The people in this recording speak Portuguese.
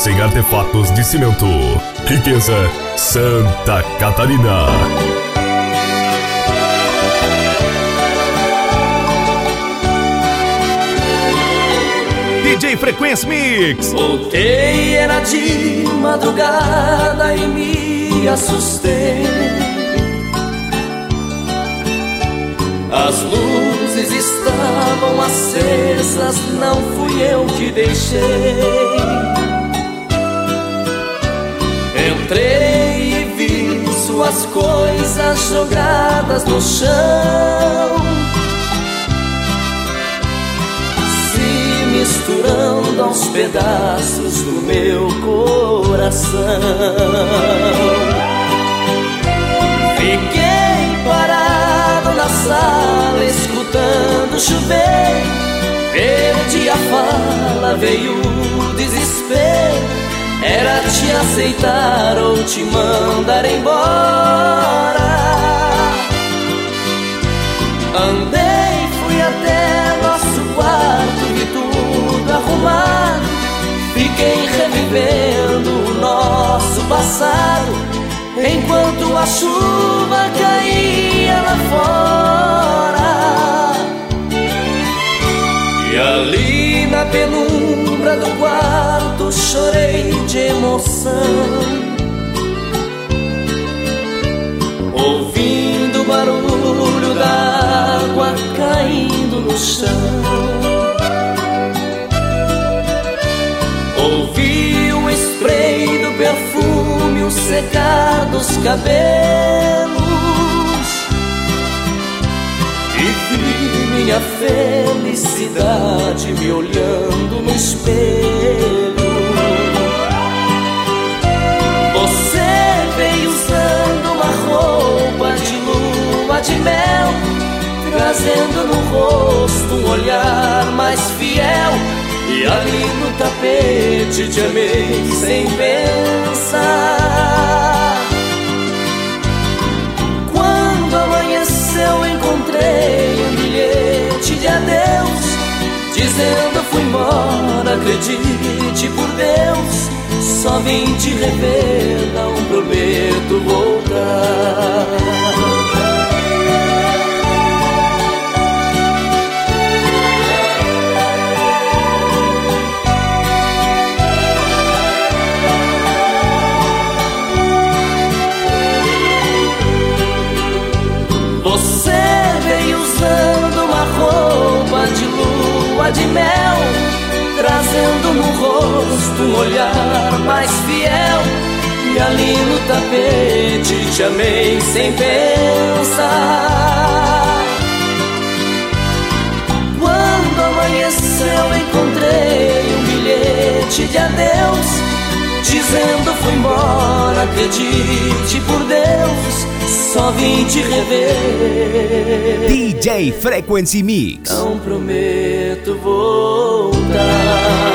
sem artefatos de cimento. Riqueza Santa Catarina. DJ Frequency Mix. Voltei, era de madrugada e me assustei. As luzes estavam acesas, não fui eu que deixei. Entrei e vi suas coisas jogadas no chão, se misturando aos pedaços do meu coração. Fiquei parado na sala, escutando chover. Perdi a fala, veio o desespero. Era te aceitar ou te mandar embora. Andei, fui até nosso quarto, vi tudo arrumado. Fiquei revivendo o nosso passado, enquanto a chuva caía lá fora. E ali na penumbra do quarto chorei de emoção, ouvindo o barulho da água caindo no chão. Ouvi o spray do perfume, o secar dos cabelos, e vi minha felicidade me olhando no espelho. Você veio usando uma roupa de lua de mel, trazendo no rosto um olhar mais fiel. E ali no tapete te amei sem pensar. Quando amanheceu encontrei um bilhete de adeus, dizendo fui embora, acredite por Deus. Só vim te rever, não prometo voltar. Você veio usando uma roupa de lua de mel, trazendo no rosto um olhar mais fiel. E ali no tapete te amei sem pensar. Quando amanheceu encontrei um bilhete de adeus, dizendo fui embora, acredite por Deus. Só vim te rever. DJ Frequency Mix. Não prometo voltar.